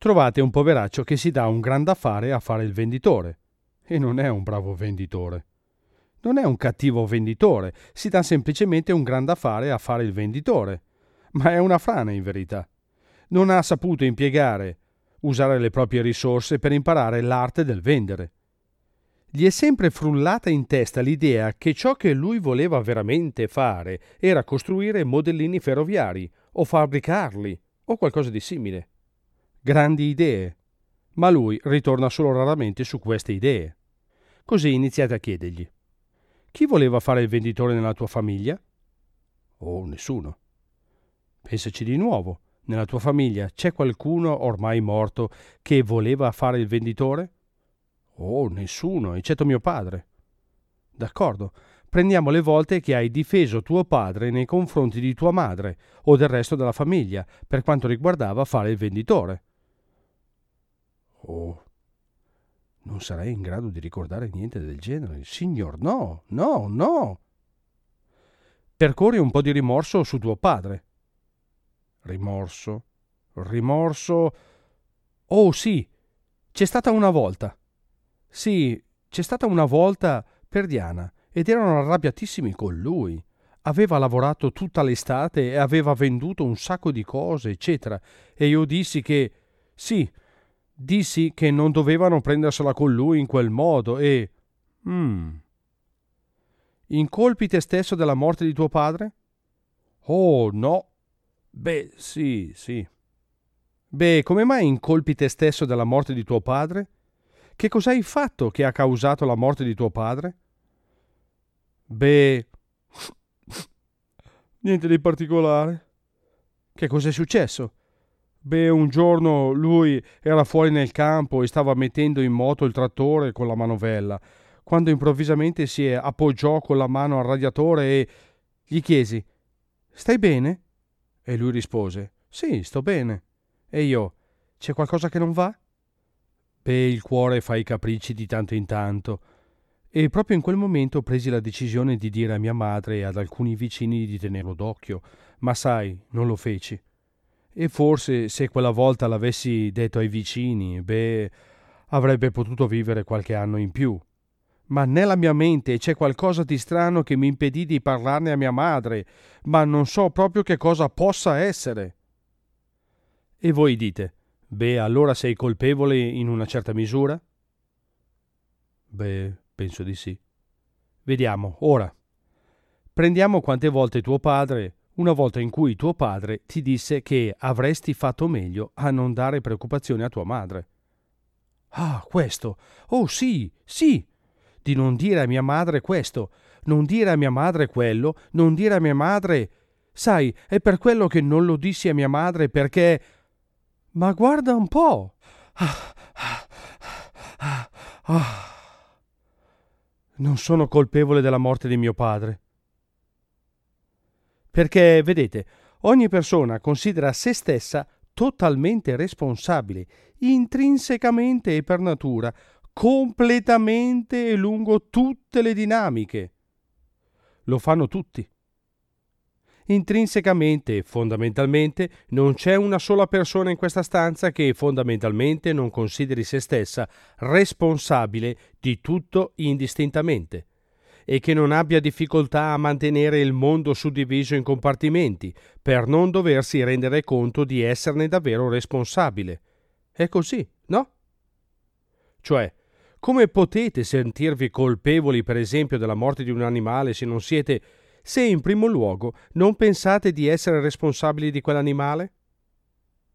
trovate un poveraccio che si dà un gran da fare a fare il venditore. E non è un bravo venditore. Non è un cattivo venditore, si dà semplicemente un gran da fare a fare il venditore. Ma è una frana in verità. Non ha saputo usare le proprie risorse per imparare l'arte del vendere. Gli è sempre frullata in testa l'idea che ciò che lui voleva veramente fare era costruire modellini ferroviari o fabbricarli o qualcosa di simile. Grandi idee, ma lui ritorna solo raramente su queste idee. Così iniziate a chiedergli: chi voleva fare il venditore nella tua famiglia? Oh, nessuno. Pensaci di nuovo. Nella tua famiglia c'è qualcuno ormai morto che voleva fare il venditore? Oh, nessuno, eccetto mio padre. D'accordo, prendiamo le volte che hai difeso tuo padre nei confronti di tua madre o del resto della famiglia per quanto riguardava fare il venditore. Oh, non sarei in grado di ricordare niente del genere, signor, no. Percorri un po' di rimorso su tuo padre. Rimorso. Oh sì, c'è stata una volta. Sì, c'è stata una volta per Diana ed erano arrabbiatissimi con lui. Aveva lavorato tutta l'estate e aveva venduto un sacco di cose, eccetera. E io dissi che non dovevano prendersela con lui in quel modo e... Incolpi te stesso della morte di tuo padre? Oh, no. Beh, sì. Beh, come mai incolpi te stesso della morte di tuo padre? Che cosa hai fatto che ha causato la morte di tuo padre? Beh, niente di particolare. Che cos'è successo? Beh, un giorno lui era fuori nel campo e stava mettendo in moto il trattore con la manovella, quando improvvisamente si appoggiò con la mano al radiatore e gli chiesi: stai bene? E lui rispose: sì, sto bene. E io: c'è qualcosa che non va? Beh, il cuore fa i capricci di tanto in tanto. E proprio in quel momento presi la decisione di dire a mia madre e ad alcuni vicini di tenerlo d'occhio, ma sai, non lo feci. E forse se quella volta l'avessi detto ai vicini, beh, avrebbe potuto vivere qualche anno in più. Ma nella mia mente c'è qualcosa di strano che mi impedì di parlarne a mia madre, ma non so proprio che cosa possa essere. E voi dite: beh, allora sei colpevole in una certa misura? Beh, penso di sì. Vediamo, ora. Prendiamo quante volte una volta in cui tuo padre ti disse che avresti fatto meglio a non dare preoccupazione a tua madre. Ah, questo! Oh, sì! Di non dire a mia madre questo, non dire a mia madre quello, non dire a mia madre... Sai, è per quello che non lo dissi a mia madre, perché... Ma guarda un po'! Non sono colpevole della morte di mio padre. Perché, vedete, ogni persona considera se stessa totalmente responsabile, intrinsecamente e per natura, completamente e lungo tutte le dinamiche. Lo fanno tutti. Intrinsecamente e fondamentalmente non c'è una sola persona in questa stanza che fondamentalmente non consideri se stessa responsabile di tutto indistintamente e che non abbia difficoltà a mantenere il mondo suddiviso in compartimenti per non doversi rendere conto di esserne davvero responsabile. È così, no? Cioè, come potete sentirvi colpevoli, per esempio, della morte di un animale se in primo luogo non pensate di essere responsabili di quell'animale?